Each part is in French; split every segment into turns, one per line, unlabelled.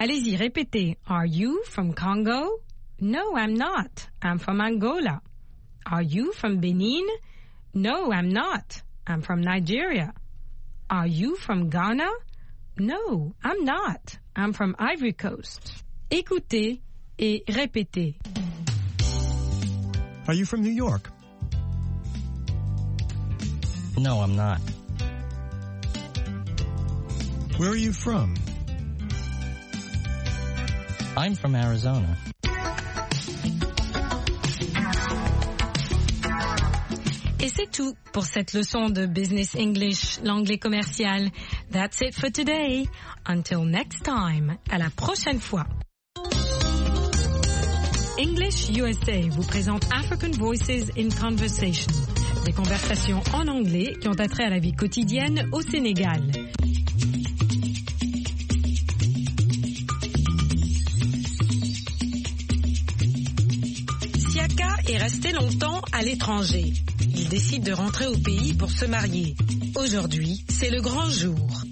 Allez-y, répétez. Are you from Congo? No, I'm not. I'm from Angola. Are you from Benin? No, I'm not. I'm from Nigeria. Are you from Ghana? No, I'm not. I'm from Ivory Coast. Écoutez et répétez.
Are you from New York?
No, I'm not.
Where are you from?
I'm from Arizona.
Et c'est tout pour cette leçon de Business English, l'anglais commercial. That's it for today. Until next time. À la prochaine fois. English USA vous présente African Voices in Conversation. Des conversations en anglais qui ont attrait à la vie quotidienne au Sénégal. Siaka est resté longtemps à l'étranger. Il décide de rentrer au pays pour se marier. Aujourd'hui, c'est le grand jour.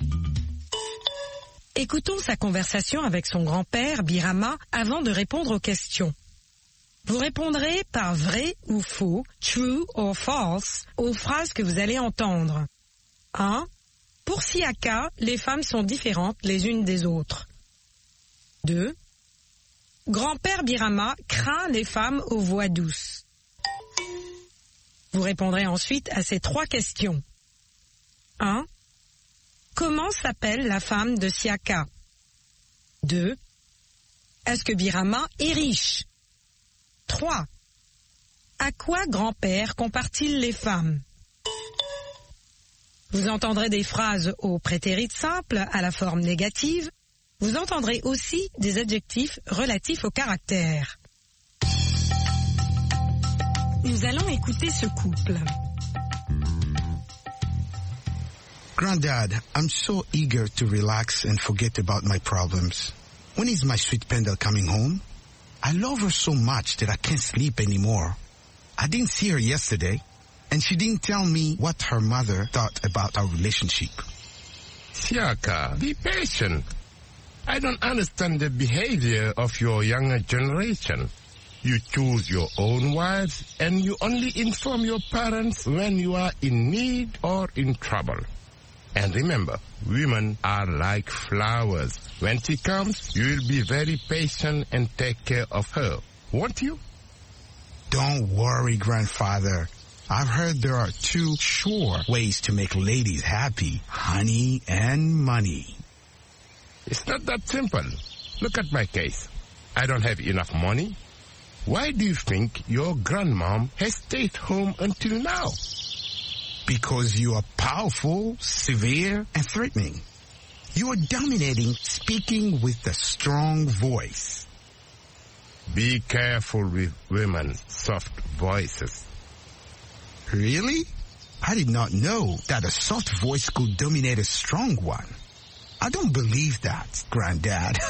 Écoutons sa conversation avec son grand-père, Birama, avant de répondre aux questions. Vous répondrez par vrai ou faux, true or false, aux phrases que vous allez entendre. 1. Pour Siaka, les femmes sont différentes les unes des autres. 2. Grand-père Birama craint les femmes aux voix douces. Vous répondrez ensuite à ces 3 questions. 1. Comment s'appelle la femme de Siaka? 2. Est-ce que Birama est riche? 3. À quoi grand-père compare-t-il les femmes? Vous entendrez des phrases au prétérit simple à la forme négative. Vous entendrez aussi des adjectifs relatifs au caractère. Nous allons écouter ce couple.
Granddad, I'm so eager to relax and forget about my problems. When is my sweet Pendle coming home? I love her so much that I can't sleep anymore. I didn't see her yesterday, and she didn't tell me what her mother thought about our relationship.
Siaka, be patient. I don't understand the behavior of your younger generation. You choose your own wives, and you only inform your parents when you are in need or in trouble. And remember, women are like flowers. When she comes, you will be very patient and take care of her, won't you?
Don't worry, grandfather. I've heard there are 2 sure ways to make ladies happy: honey and money.
It's not that simple. Look at my case. I don't have enough money. Why do you think your grandmom has stayed home until now?
Because you are powerful, severe, and threatening. You are dominating, speaking with a strong voice.
Be careful with women's soft voices.
Really? I did not know that a soft voice could dominate a strong one. I don't believe that, Granddad.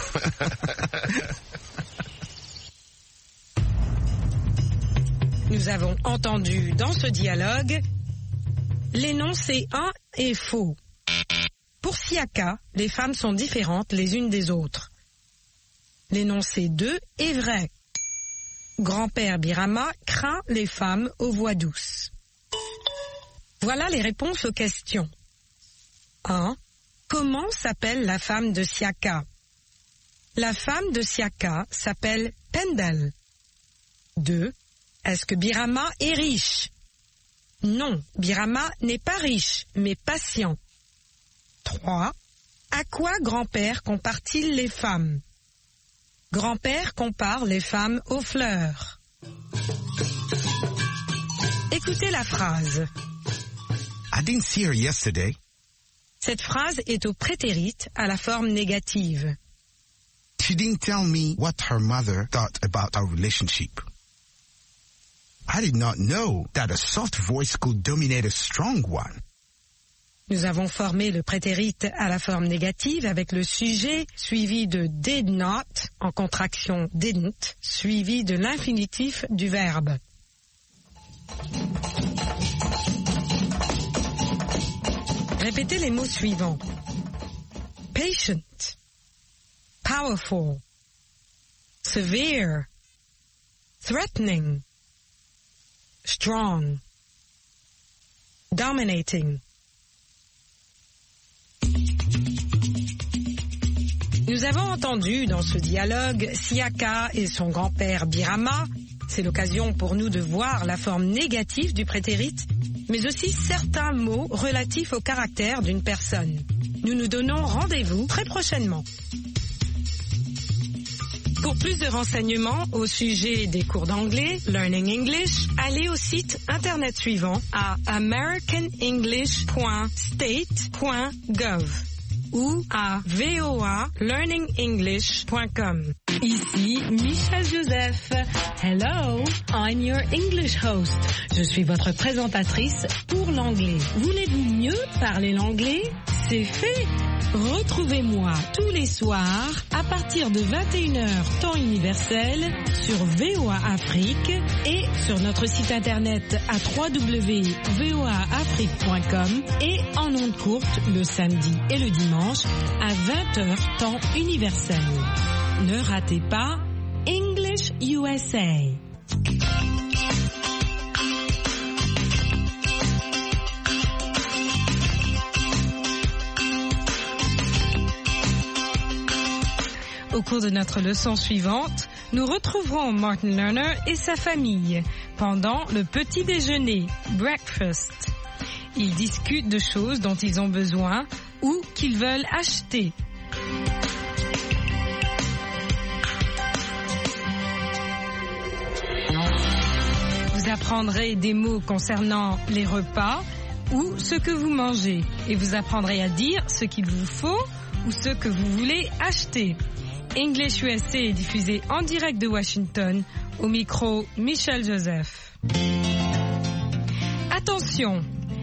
Nous avons entendu dans ce dialogue l'énoncé 1 est faux. Pour Siaka, les femmes sont différentes les unes des autres. L'énoncé 2 est vrai. Grand-père Birama craint les femmes aux voix douces. Voilà les réponses aux questions. 1. Comment s'appelle la femme de Siaka? La femme de Siaka s'appelle Pendle. 2. Est-ce que Birama est riche? Non, Birama n'est pas riche, mais patient. 3. À quoi grand-père compare-t-il les femmes? Grand-père compare les femmes aux fleurs. Écoutez la phrase.
I didn't see her yesterday.
Cette phrase est au prétérit à la forme négative.
She didn't tell me what her mother thought about our relationship. I did not know that a soft voice could dominate a strong one.
Nous avons formé le prétérit à la forme négative avec le sujet suivi de did not, en contraction didn't, suivi de l'infinitif du verbe. Répétez les mots suivants. Patient, powerful, severe, threatening, strong, dominating. Nous avons entendu dans ce dialogue Siaka et son grand-père Birama. C'est l'occasion pour nous de voir la forme négative du prétérit, mais aussi certains mots relatifs au caractère d'une personne. Nous nous donnons rendez-vous très prochainement. Pour plus de renseignements au sujet des cours d'anglais, Learning English, allez au site internet suivant à americanenglish.state.gov ou à voalearningenglish.com. Ici Michel Joseph. Hello, I'm your English host. Je suis votre présentatrice pour l'anglais. Voulez-vous mieux parler l'anglais? C'est fait. Retrouvez-moi tous les soirs à partir de 21h temps universel sur VOA Afrique et sur notre site internet à www.voaafrique.com et en ondes courtes le samedi et le dimanche à 20h temps universel. Ne ratez pas English USA. Au cours de notre leçon suivante, nous retrouverons Martin Lerner et sa famille pendant le petit déjeuner, breakfast. Ils discutent de choses dont ils ont besoin ou qu'ils veulent acheter. Vous apprendrez des mots concernant les repas ou ce que vous mangez et vous apprendrez à dire ce qu'il vous faut ou ce que vous voulez acheter. English USA est diffusé en direct de Washington, au micro Michel Joseph. Attention,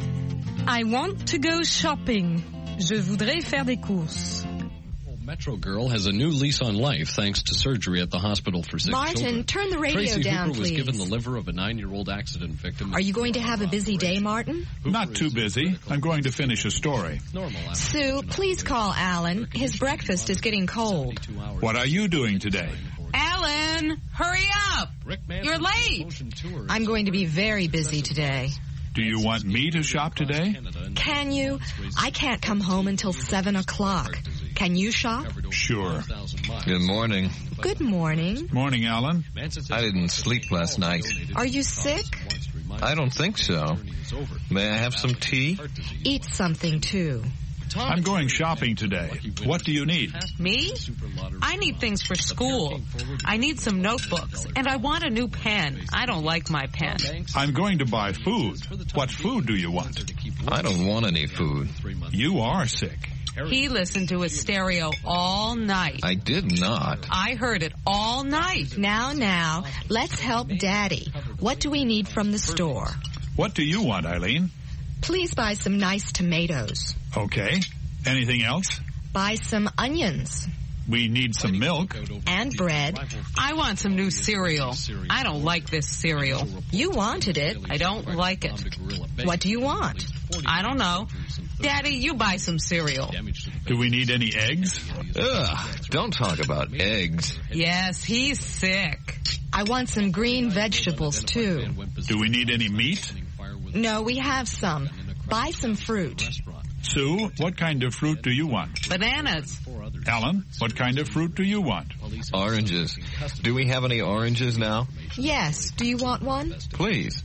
I want to go shopping. Je voudrais faire des courses.
Metro Girl has a new lease on life thanks to surgery at the hospital for sick
Martin,
children.
turn the radio
Tracy
down,
Hooper was
please.
given the liver of a 9-year-old accident victim.
Are you going to have a busy day, Martin?
Not too busy. I'm going to finish a story.
Sue, please call Alan. His breakfast is getting cold.
What are you doing today?
Alan, hurry up! You're late.
I'm going to be very busy today.
Do you want me to shop today?
Can you? I can't come home until 7 o'clock. Can you shop?
Sure.
Good morning.
Good morning.
Morning, Alan.
I didn't sleep last night.
Are you sick?
I don't think so. May I have some tea?
Eat something, too.
I'm going shopping today. What do you need?
Me? I need things for school. I need some notebooks, and I want a new pen. I don't like my pen.
I'm going to buy food. What food do you want?
I don't want any food.
You are sick.
He listened to his stereo all night.
I did not.
I heard it all night.
Now, let's help Daddy. What do we need from the store?
What do you want, Eileen?
Please buy some nice tomatoes.
Okay. Anything else?
Buy some onions.
We need some milk.
And bread.
I want some new cereal. I don't like this cereal.
You wanted it.
I don't like it.
What do you want?
I don't know. Daddy, you buy some cereal.
Do we need any eggs?
Ugh, don't talk about eggs.
Yes, he's sick.
I want some green vegetables, too.
Do we need any meat?
No, we have some. Buy some fruit.
Sue, what kind of fruit do you want?
Bananas.
Alan, what kind of fruit do you want?
Oranges. Do we have any oranges now?
Yes. Do you want one?
Please.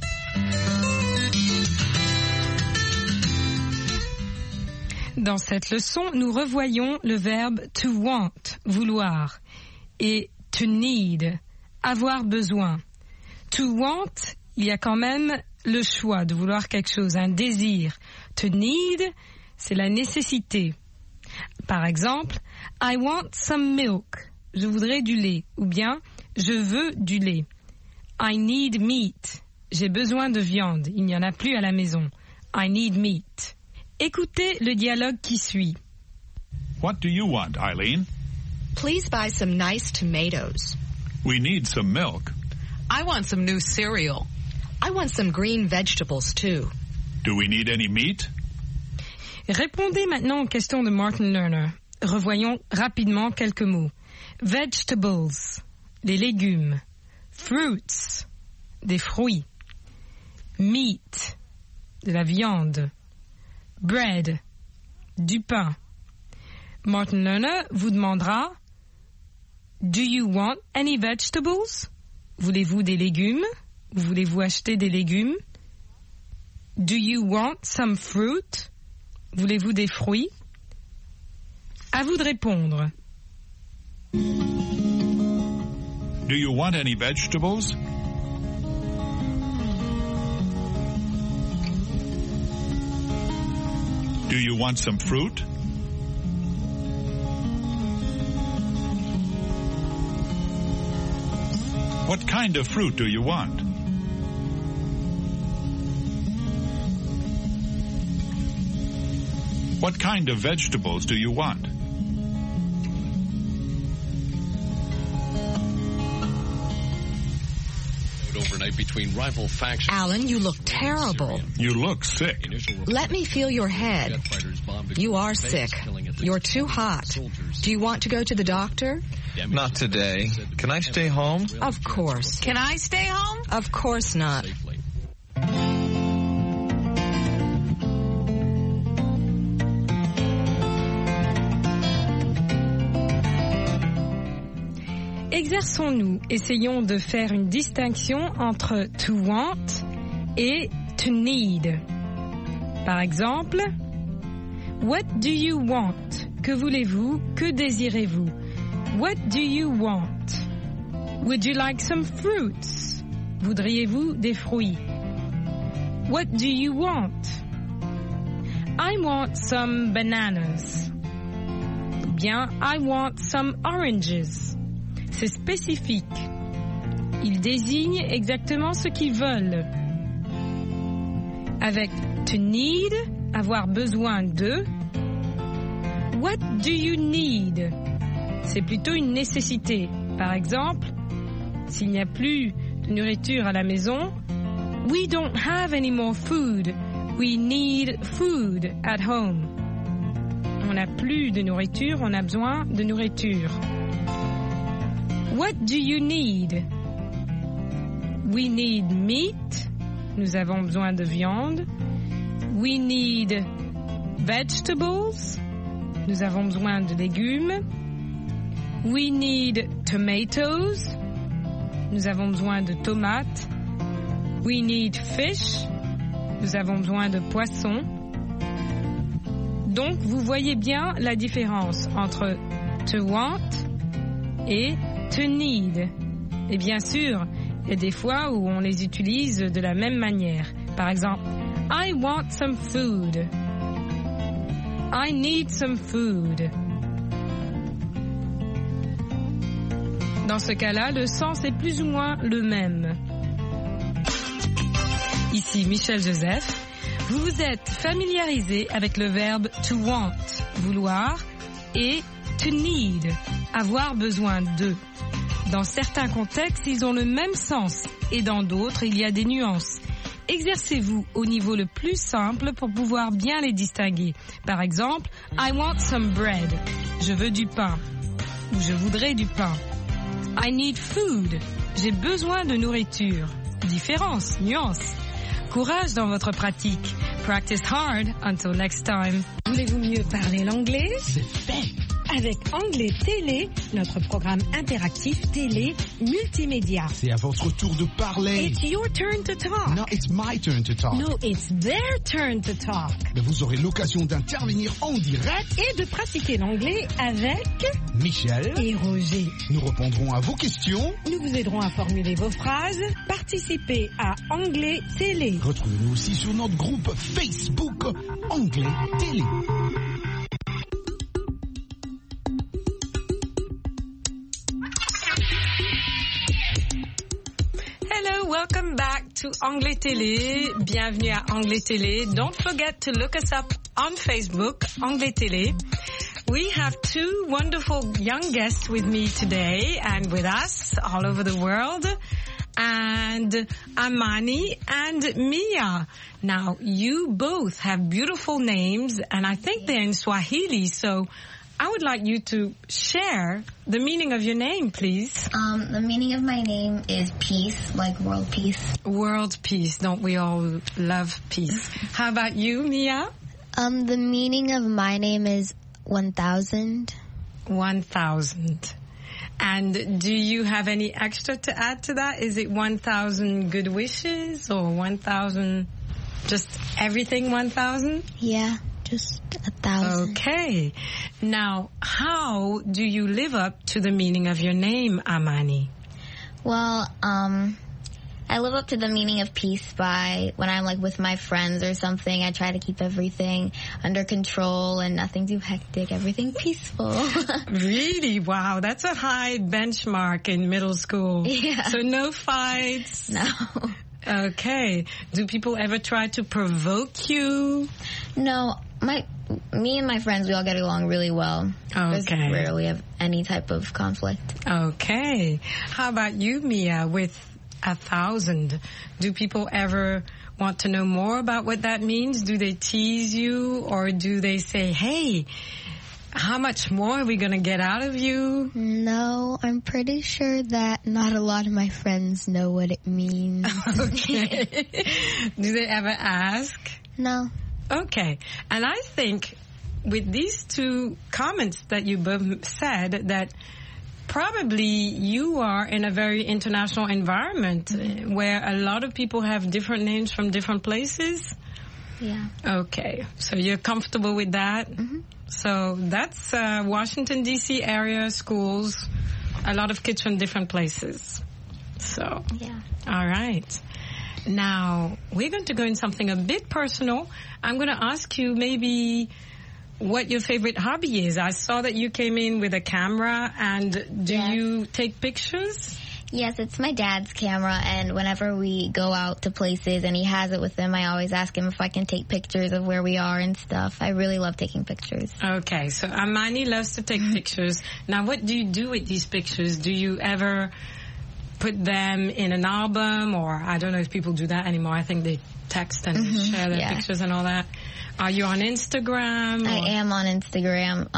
Dans cette leçon, nous revoyons le verbe to want, vouloir, et to need, avoir besoin. To want, il y a quand même le choix de vouloir quelque chose, un désir. To need, c'est la nécessité. Par exemple, I want some milk. Je voudrais du lait. Ou bien, je veux du lait. I need meat. J'ai besoin de viande. Il n'y en a plus à la maison. I need meat. Écoutez le dialogue qui suit.
What do you want, Eileen?
Please buy some nice tomatoes.
We need some milk.
I want some new cereal.
I want some green vegetables, too.
Do we need any meat?
Répondez maintenant aux questions de Martin Lerner. Revoyons rapidement quelques mots. Vegetables, les légumes. Fruits, des fruits. Meat, de la viande. Bread, du pain. Martin Lerner vous demandera Do you want any vegetables? Voulez-vous des légumes? Voulez-vous acheter des légumes? Do you want some fruit? Voulez-vous des fruits? À vous de répondre.
Do you want any vegetables? Do you want some fruit? What kind of fruit do you want? What kind of vegetables do you want?
Overnight between rival factions.
Alan, you look terrible.
You look sick.
Let me feel your head. You are sick. You're too hot. Do you want to go to the doctor?
Not today. Can I stay home?
Of course.
Can I stay home?
Of course not.
Exerçons-nous, essayons de faire une distinction entre to want et to need. Par exemple, what do you want? Que voulez-vous? Que désirez-vous? What do you want? Would you like some fruits? Voudriez-vous des fruits? What do you want? I want some bananas. Ou bien, I want some oranges. C'est spécifique. Ils désignent exactement ce qu'ils veulent. Avec to need, avoir besoin de. What do you need? C'est plutôt une nécessité. Par exemple, s'il n'y a plus de nourriture à la maison, we don't have any more food. We need food at home. On n'a plus de nourriture, on a besoin de nourriture. What do you need? We need meat. Nous avons besoin de viande. We need vegetables. Nous avons besoin de légumes. We need tomatoes. Nous avons besoin de tomates. We need fish. Nous avons besoin de poissons. Donc, vous voyez bien la différence entre to want et to need. Et bien sûr, il y a des fois où on les utilise de la même manière. Par exemple, I want some food. I need some food. Dans ce cas-là, le sens est plus ou moins le même. Ici Michel Joseph. Vous vous êtes familiarisé avec le verbe to want, vouloir, et to need, avoir besoin de. Dans certains contextes, ils ont le même sens et dans d'autres, il y a des nuances. Exercez-vous au niveau le plus simple pour pouvoir bien les distinguer. Par exemple, I want some bread. Je veux du pain. Ou je voudrais du pain. I need food. J'ai besoin de nourriture. Différence, nuance. Courage dans votre pratique. Practice hard until next time. Voulez-vous mieux parler l'anglais?
C'est fait.
Avec Anglais Télé, notre programme interactif télé multimédia.
C'est à votre tour de parler.
It's your turn to talk.
No, it's my turn to talk.
No, it's their turn to talk.
Mais vous aurez l'occasion d'intervenir en direct
et de pratiquer l'anglais avec
Michel
et Roger.
Nous répondrons à vos questions.
Nous vous aiderons à formuler vos phrases. Participez à Anglais Télé.
Retrouvez-nous aussi sur notre groupe Facebook Anglais Télé.
Hello, welcome back to Anglais Télé. Bienvenue à Anglais Télé. Don't forget to look us up on Facebook, Anglais Télé. We have two wonderful young guests with me today and with us all over the world. And Amani and Mia. Now, you both have beautiful names and I think they're in Swahili. So, I would like you to share the meaning of your name, please.
The meaning of my name is peace, like world peace.
World peace. Don't we all love peace? How about you, Mia?
The meaning of my name is 1000.
1000. And do you have any extra to add to that? Is it 1000 good wishes or 1000, just everything 1000?
Yeah, just 1000.
Okay. Now, how do you live up to the meaning of your name, Amani?
Well, I live up to the meaning of peace by when I'm like with my friends or something, I try to keep everything under control and nothing too hectic, everything peaceful.
Really? Wow, that's a high benchmark in middle school.
Yeah.
So no fights?
No.
Okay. Do people ever try to provoke you?
No, me and my friends, we all get along really well.
Okay.
We rarely have any type of conflict.
Okay. How about you, Mia, with 1000? Do people ever want to know more about what that means? Do they tease you, or do they say, hey, how much more are we going to get out of you?
No, I'm pretty sure that not a lot of my friends know what it means.
Okay. Do they ever ask?
No.
Okay. And I think with these two comments that you both said, that probably you are in a very international environment where a lot of people have different names from different places.
Yeah.
Okay. So you're comfortable with that?
Mm-hmm.
So that's Washington, D.C. area schools, a lot of kids from different places. So,
yeah.
All right. Now, we're going to go in something a bit personal. I'm going to ask you maybe what your favorite hobby is. I saw that you came in with a camera, and do you take pictures?
Yes, it's my dad's camera, and whenever we go out to places and he has it with him, I always ask him if I can take pictures of where we are and stuff. I really love taking pictures.
Okay, so Amani loves to take pictures. Now, what do you do with these pictures? Do you ever put them in an album, or I don't know if people do that anymore. I think they text and share their pictures and all that. Are you on Instagram?
I am on Instagram.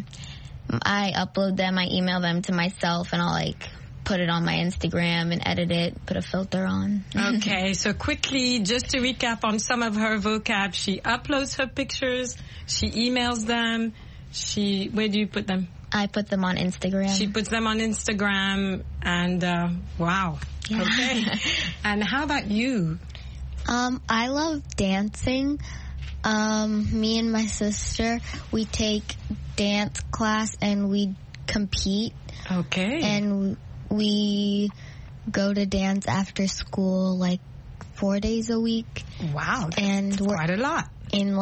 I upload them, I email them to myself, and I'll put it on my Instagram and edit it, put a filter on.
Okay, so quickly, just to recap on some of her vocab, she uploads her pictures, she emails them, where do you put them?
I put them on Instagram.
She puts them on Instagram, and wow.
Yeah.
Okay. And how about you?
I love dancing. Me and my sister, we take dance class and we compete.
Okay.
And we go to dance after school 4 days a week.
Wow, that's
and we're
quite a lot.
In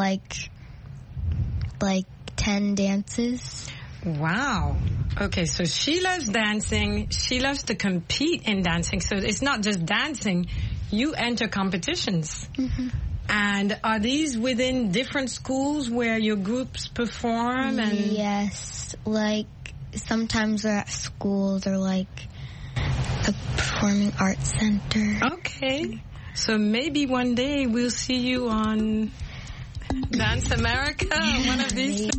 10 dances.
Wow. Okay, so she loves dancing. She loves to compete in dancing. So it's not just dancing. You enter competitions.
Mm-hmm.
And are these within different schools where your groups perform? And
yes. Sometimes they're at schools or a performing arts center.
Okay. So maybe one day we'll see you on Dance America, one of these.